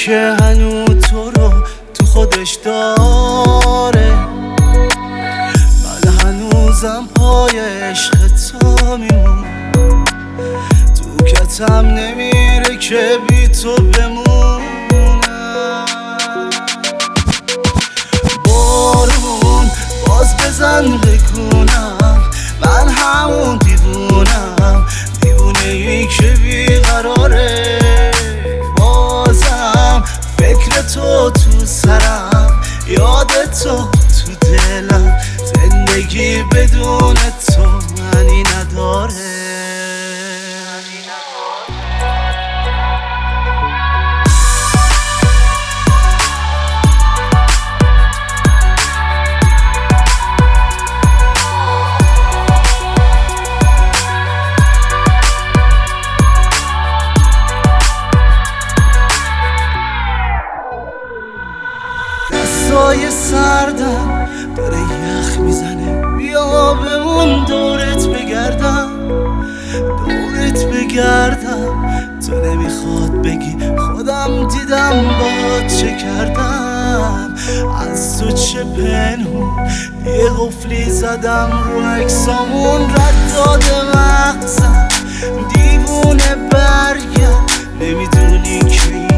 که هنوز تو رو تو خودش داره. من هنوزم پای عشق تو میمونم، تو کتم نمیره که بی تو بمونم. بارون باز بزن بگونم من همون دیوونم، دیوونه ای که بیقراره. بازم فکر تو سرم، یاد تو دلم، زندگی بدون تو معنی نداره. دستای سردم داره یخ میزنه، بیا بمون دورت بگردم. تو نمیخواد بگی خودم دیدم با چه کردم. از تو چه پنهون یه قفلی زدم رو عکسامون، رد داده مغزم دیوونه برگرد. نمیدونی که